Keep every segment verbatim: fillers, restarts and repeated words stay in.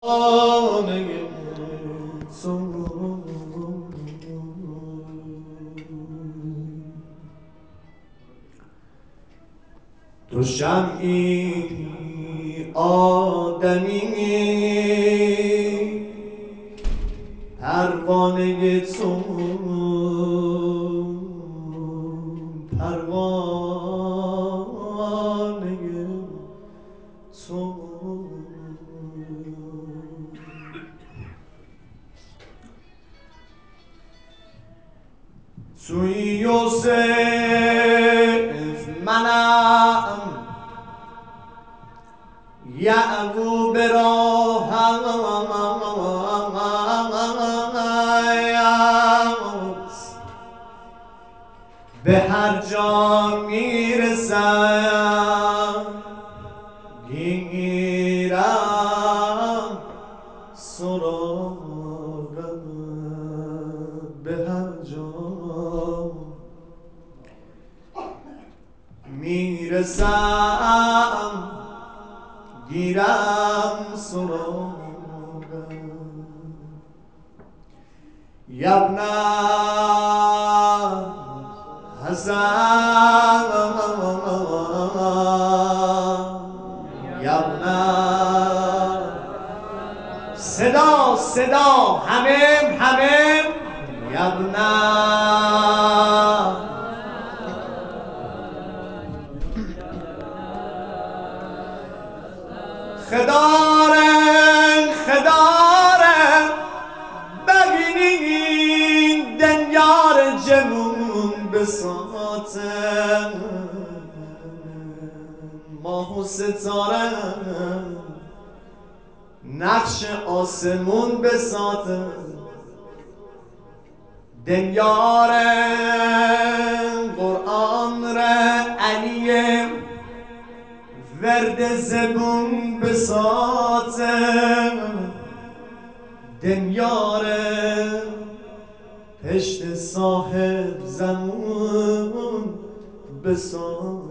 خانه تو تو شمعی آدمی پروانه تو پروانه تو توی یوسف منم یعقوب راهم به هر جا میرسم گیرم سراغم به هر جا میرسم گیرم سراغم یبن حسن یبن صدا صدا همه همه یبن خدارن خدارن ببینین دنیار جمون بساتن ماه و ستاره نقش آسمون بساتن دنیار قرآن را علیه ورد زبون بساتم دنیار پشت صاحب زمون بساتم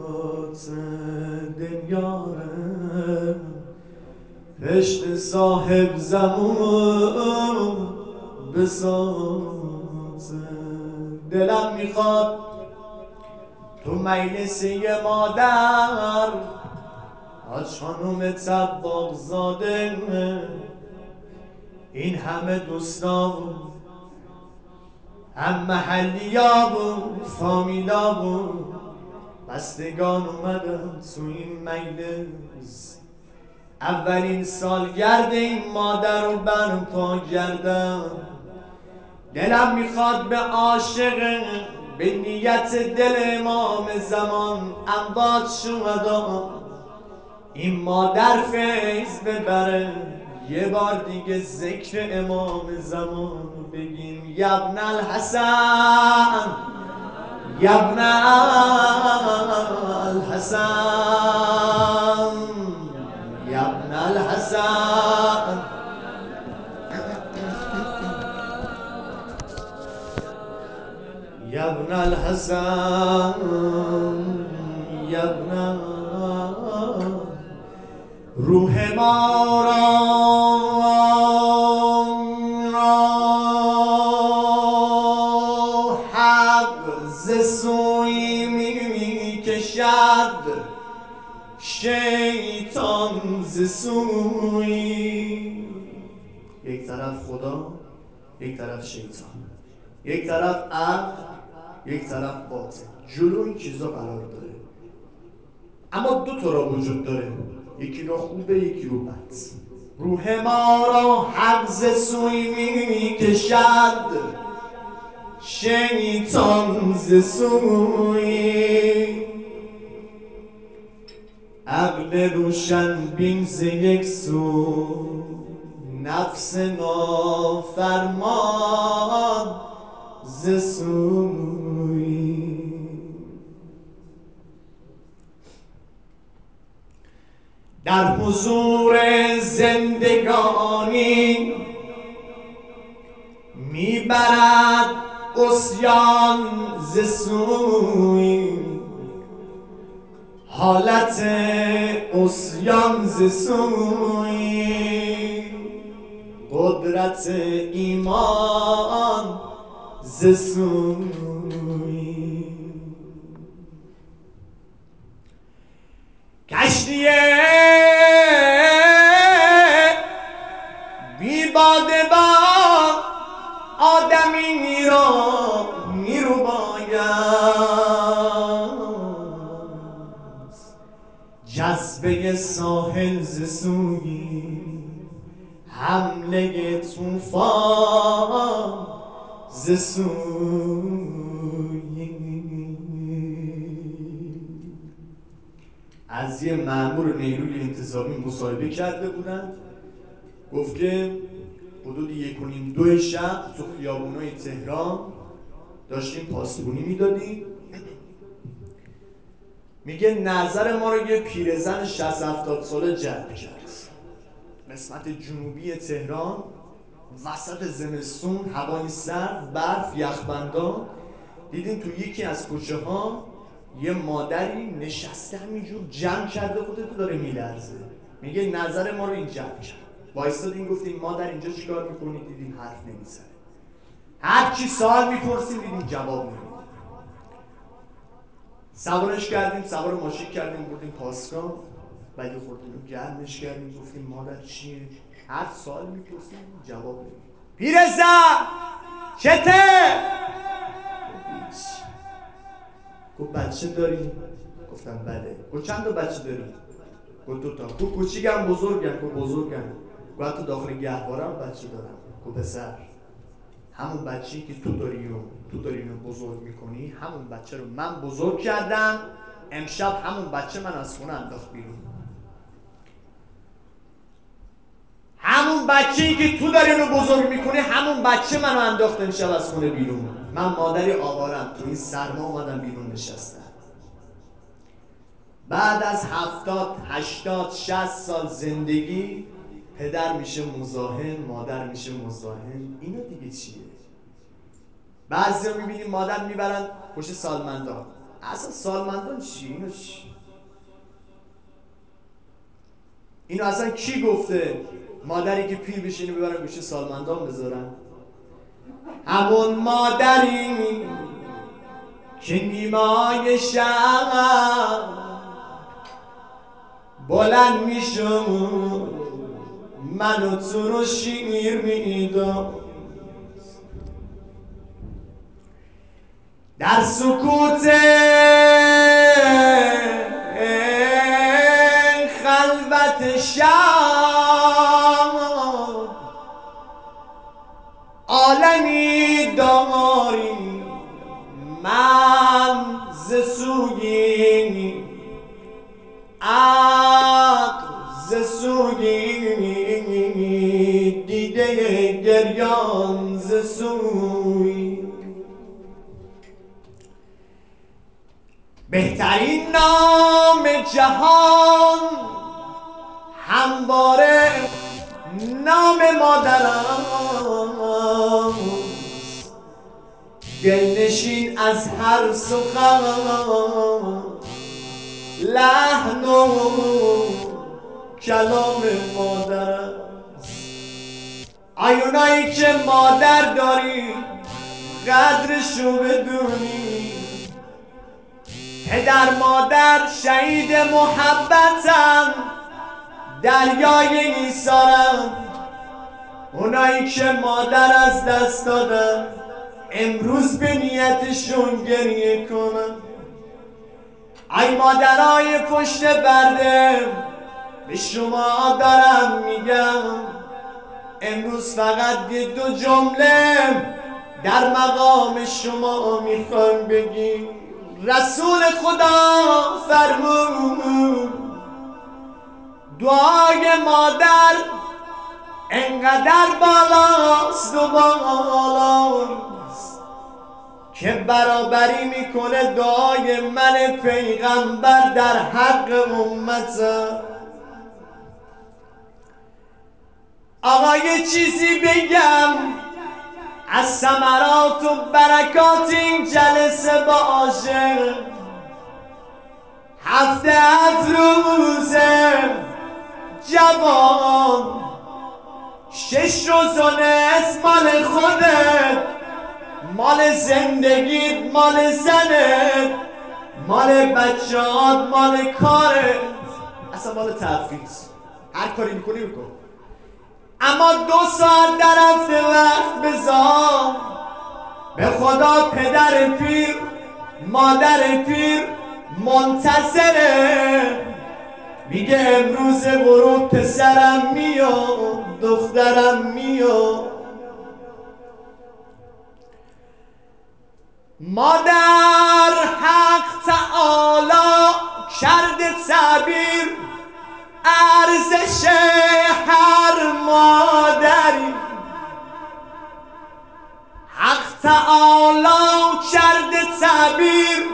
دنیار پشت صاحب زمون بساتم دلم میخواد تو مجلسی مادر حاج خانوم طباق زاده این همه دوستا بود هم محلیا بود فامیلا بود بستگان اومدن تو این مجلس اولین سالگرد این مادر رو برپا کردم دلم میخواد به عاشق به نیت دل امام زمان اموات شهدا این مادر فیض ببره یه بار دیگه ذکر امام زمان بگیم یبن الحسن یبن الحسن یبن الحسن یبن الحسن یبن روح ما را حق ز سوی می کشد شیطان ز سوی یک طرف خدا یک طرف شیطان یک طرف عقل یک طرف باطن جلو این چیزا قرار داره اما دو تا را وجود داره یکی رو خوبه یکی رو بد روح ما را حق ز سوی می کشد شیطان ز سوی عقل روشن بین ز یک سو نفس نافرمان ز سوی در حضور زندگانی میبرد عصیان ز سوی حالت عصیان ز سوی قدرت ایمان ز سوی کشتی بی باده با آدمی را میرو باید جذبه ساحل ز سوی حمله طوفان ز سوی از یه مأمور نیروی انتظامی مصاحبه کرده بودن، گفت که حدود یک و نیم دو شب تو خیابونای تهران داشتیم پاسبونی میدادیم، میگه نظر ما رو یه پیرزن شصت هفتاد ساله جلب کرد. قسمت جنوبی تهران وسط زمستون، هوای سرد، برف، یخبندان، دیدیم تو یکی از کوچه ها یه مادری نشسته همینجور جمع کرده خودتو داره میلرزه. میگه نظر ما رو این جلب کرد. وایستادیم گفتیم مادر اینجا چیکار میکنی؟ دیدیم حرف نمیزنه. هر چی سوال میپرسیم دیدیم جواب نمیده. سوارش کردیم، سوار ماشین کردیم، بردیم پاسگاه، بعد خودمون گرمش کردیم، گفتیم مادر چیه؟ هر سوال میپرسیم جواب نمیده. پیرزن چته؟ گفت بچه داری؟ گفتم بله. گفت چند تا بچه داری؟ گفت دو تا. گفت کوچیکم بزرگم؟ گفت بزرگم. گفت تو داخل گهوارم بچه دارم. گفت پسر همون بچه‌ای که تو داری و تو داری اینو بزرگ میکنی، همون بچه رو من بزرگ کردم، امشب همون بچه من از خونه انداخت بیرون. همون بچه‌ای که تو داری اینو بزرگ میکنی، همون بچه منو انداخت امشب از خونه بیرون. من مادری آوارم، تو این سرما اومدم بیرون نشستم. بعد از هفتاد، هشتاد، شصت سال زندگی پدر میشه مزاحم، مادر میشه مزاحم. اینا دیگه چیه؟ بعضی ها میبینیم مادر میبرن پشت سالمندان. اصلا سالمندان چی؟ اینو چی؟ اینو اصلا کی گفته مادری که پیر بشه اینو ببرن پشت سالمندان بذارن؟ همون مادری که نیمای شب بلند میشم منو تو رو شیر میدم، در سکوت خلوت شب عالمی داری من ز سوی عقل، ز سوی دیده گریان، ز سوی بهترین نام جهان همواره نام مادرم، دلنشین از هر سخن لحن و کلام مادرم. آیونایی که مادر داری قدرشو بدونی، پدر مادر شهید محبتن، دریای ایثارن. اونایی که مادر از دست دادن امروز به نیتشون گریه کنن. ای مادرای پشت برده به شما دارم میگم، امروز فقط یه دو جمله در مقام شما میخوام بگیم. رسول خدا فرمود دعای مادر انقدر بالاست و بالاست که برابری میکنه دعای من پیغمبر در حق امتم. آقا یه چیزی بگم از ثمرات و برکات این جلسه باشه. هفته افروزه جوان شش روز و نصف مال خودت، مال زندگیت، مال زنت، مال بچه‌هات، مال کارت، اصلا مال تفریط. هر کاری میکنی بکن، اما دو ساعت در هفته وقت بذار به خدا. پدر پیر، مادر پیر منتظره، میگه امروز غروب پسرم میاد، دخترم میاد. مادر حق تعالی کرده تعبیر ارزش هر مادری. حق تعالی کرده تعبیر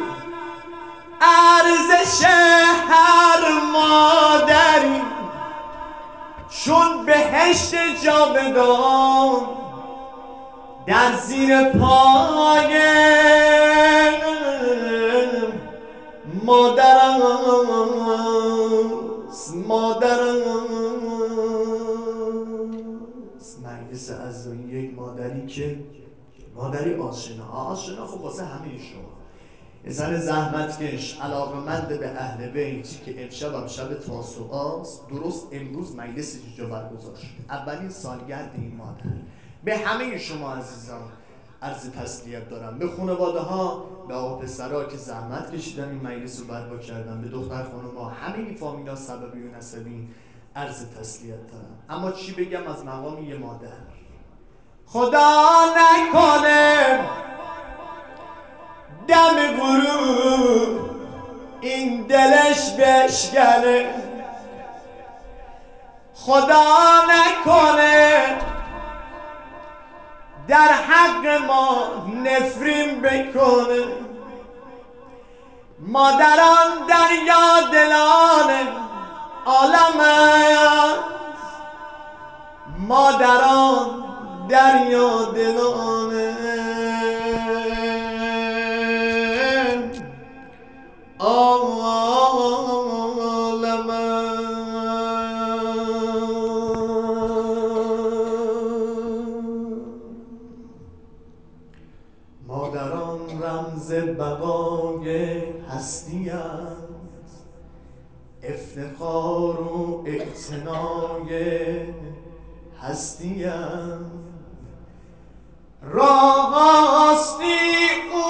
ارزش هر مادری، چون بهشت جاودان در زیر پای مادرم است، مادرم است. نرگس عزایی یک مادری که مادری آشنا، آشنا خب واسه همه شما، یه زن زحمتکش، علاقمند به اهل بیتی که امشب هم شب تاسوعاست. درست امروز مجلس اینجا برگزار شده، اولین سالگرد این مادر. به همه شما عزیزان عرض تسلیت دارم، به خانواده ها، به آقا پسرها که زحمت کشیدن این مجلس رو برپا کردن، به دختر خانوما، همه این فامیلا سببی و نسبی عرض تسلیت دارم. اما چی بگم از مقام یه مادر؟ خدا نکنه دم غروب این دلش بشکنه، خدا نکنه در حق ما نفرین بکنه. مادران دریا دلان عالم است، مادران دریا دلان عالم است. مادران رمز بقای هستی است، افتخار و اعتنای هستی است. راستی او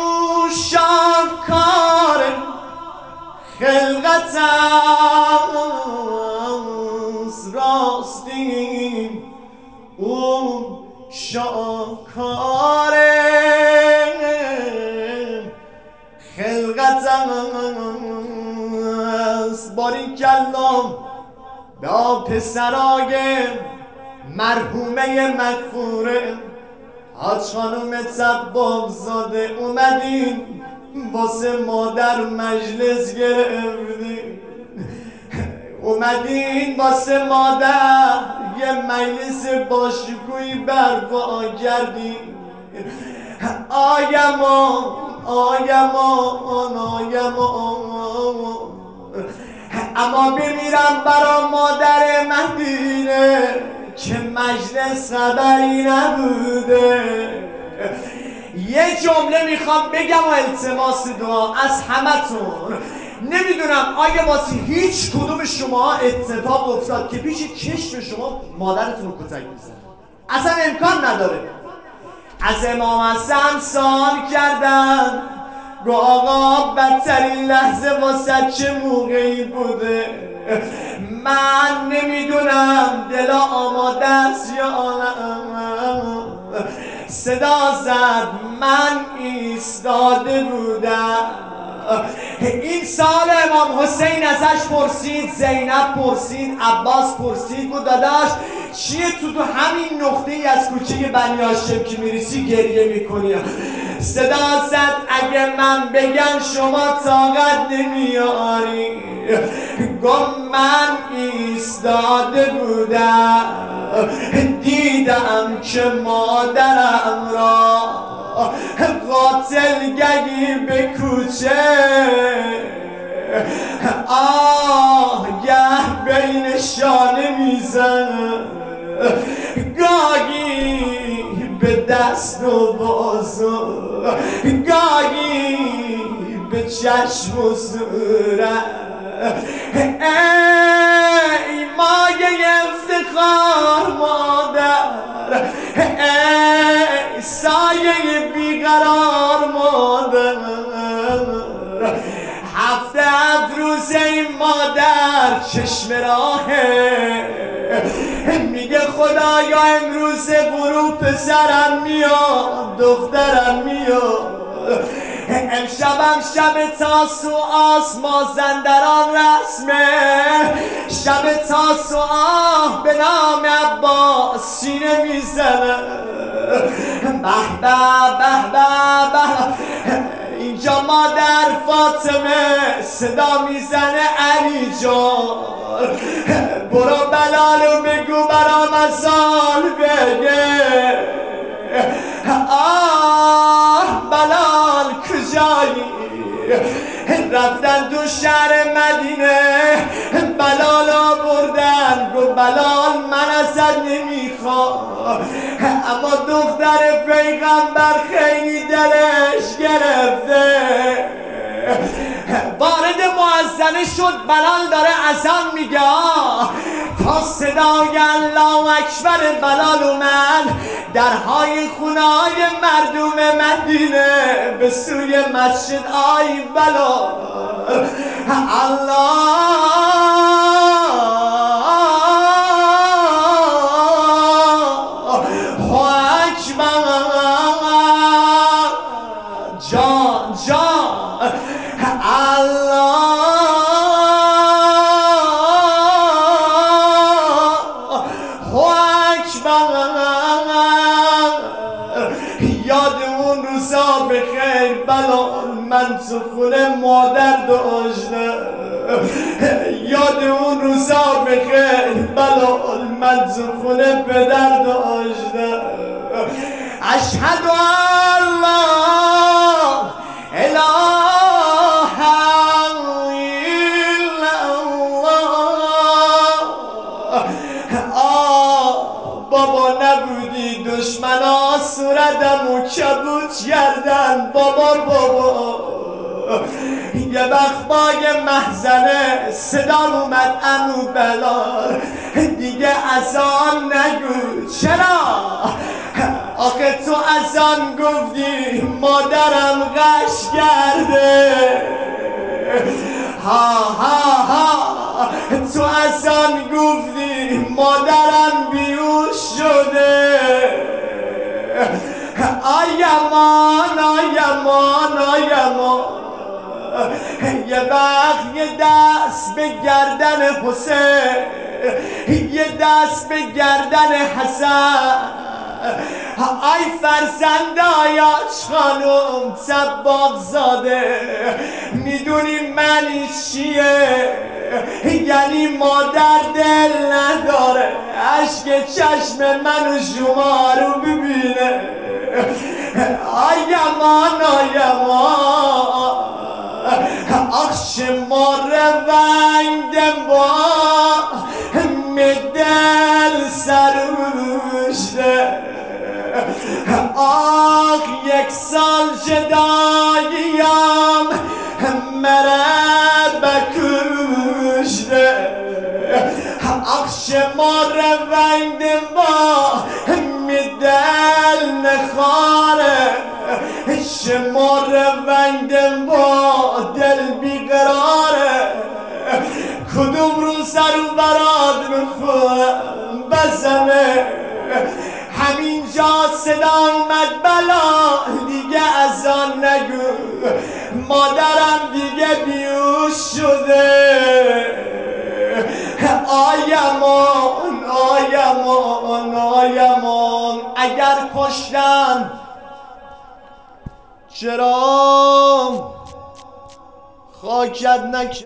شاهکار خلقت است، راستی او شاهکار خلقت است. باریکالله به پسرای مرحومه مغفوره حاج خانم سباب زاده، اومدین واسه مادر مجلس گرفتین، اومدین واسه مادر یه مجلس باشکوهی برپا کردین. آیمان آیمان آیمان، اما بمیرم برا مادر مدینه که مجلس خبری نبوده. یه جمله میخوام بگم و التماس دعا از همتون. نمیدونم آیا واسه هیچ کدوم شما اتفاق افتاد که پیش چشم شما مادرتون رو کتک بزنه؟ اصلا امکان نداره. از امام حسن سوال کردن، گو آقا بدترین لحظه واسه چه موقعی بوده؟ من نمیدونم دلا آماده است یا نه. صدا زد، من ایستاده بودم. این سال امام حسین ازش پرسید، زینب پرسید، عباس پرسید، بود داداش چیه تو تو همین نقطه ای از کوچه بنی هاشم که میریسی گریه میکنی؟ صدا زد اگه من بگم شما طاقت نمیاری. گم من ایستاده بودم، دیدم که مادرم را قاتلگری به کوچه آه گه بین شانه میزن، گه دست و بازو، گاهی به چشم و صورت. ای مایه افتخار مادر، ای سایه بیقرار مادر، هفته افروز این مادر چشم راهه، میگه خدایا امروز غروب پسرم میاد دخترم میاد. امشبم شب تاسوعاست مازندران رسمه، شب تاسوعا به نام عباس سینه میزنه. به به به به به، اینجا مادر فاطمه صدا میزنه علی جان، برو بلالو بگو برام ازال بگه. آه بلال کجایی؟ رفتن تو شهر مدینه بلال بردن، گو بلال من ازت نمیخوام، اما دختر پیغمبر خیلی دلش گرفته. وارد مؤذنه شد، بلال داره اذان میگه، تا صدای الله اکبر بلال اومد، درهای خونه‌های مردم مدینه به سوی مسجد آی بلال. الله اکبر، جان جان، الله یاد اون روزا بخیر بلال من تو خونه مادر داشتم، یاد اون روزا بخیر بلال من تو خونه پدر داشتم. اشهد ان لا اله الا الله. آه بابا نبودی دشمنا صورتمو کبود کردن، بابا بابا یه وقت بای محزنه صدام اومد عمو بلال دیگه اذان نگو. چرا؟ آخه تو اذان گفتی مادرم غش کرده. ها ها ها تو اذان گفتی مادرم بیهوش شده. آیمان آیمان آیمان، یه وقت یه دست به گردن حسین، یه دست به گردن حسن. آی فرزند آیاش خانم طباق زاده، میدونی معنی چیه؟ یعنی مادر دل نداره اشک چشم من و شما رو ببینه. آیمان آیمان، آخش ما روندم با مدل سروشته. آخ یک سال جداییم مرا بکشته. آخش ما روندم با مدل نخاره، شما روندم با دل بیقراره. کدوم رو سر و برات میخوام بزنه، همینجا صدا اومد بلا دیگه اذان نگو، مادرم دیگه بیهوش شده. آیمان آیمان آیمان، اگر کشتن چرا خاکت نکرد.